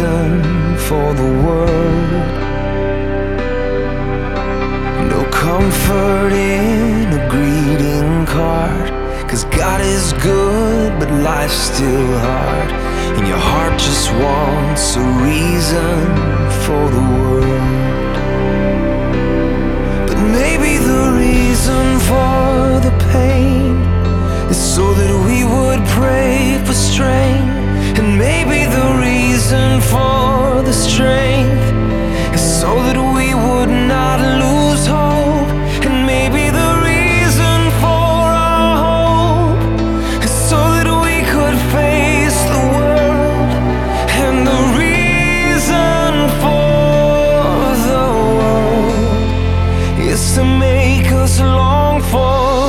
reason for the world. No comfort in a greeting card, 'cause God is good but life's still hard, and your heart just wants a reason for the world. But maybe the reason for the pain is so that we would pray for strength. And maybe the reason for the strength is so that we would not lose hope. And maybe the reason for our hope is so that we could face the world. And the reason for the world is to make us long for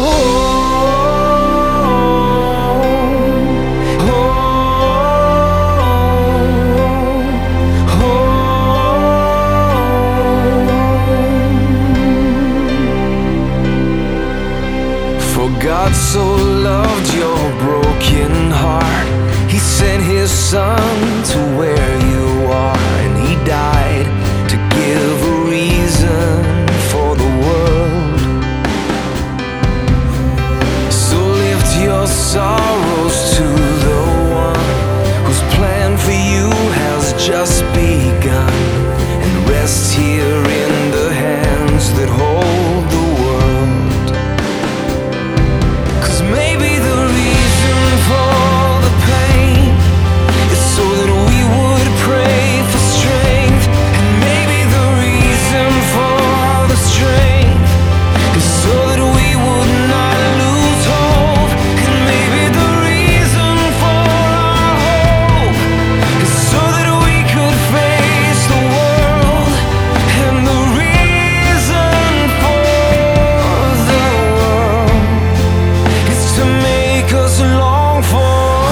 God so loved your broken heart, He sent His Son to where you are, and He died to give a reason for the world. So lift your sorrows to the one whose plan for you has just begun, and rest here in the hands that hold the world. Maybe the reason for the pain is so that we would pray for strength. And maybe the reason for the strength is so that we would not lose hope. And maybe the reason for our hope is so that we could face the world. And the reason for the world to make us long for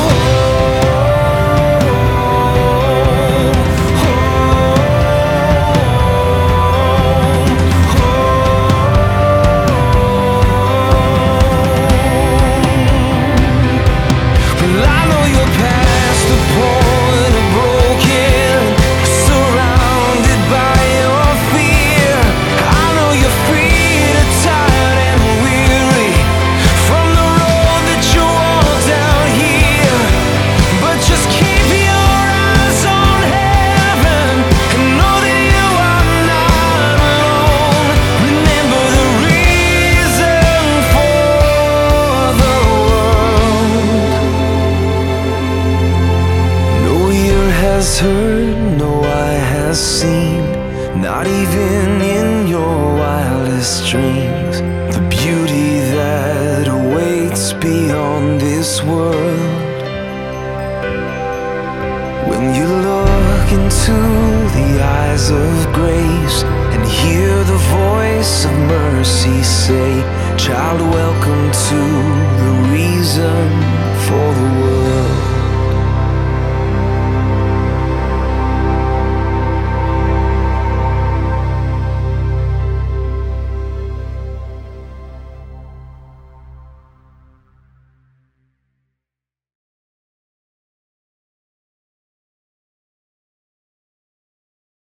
Well, I know you're past the point of broken, surrounded by your fear. I know your feet are tired and weary from the road that you walk down here. But just keep your eyes on heaven and know that you are not alone. Remember the reason for the world. No ear has heard, no eye has seen, not even in your wildest dreams, the beauty that awaits beyond this world. When you look into the eyes of grace and hear the voice of mercy say, "Child, welcome to the reason for the world."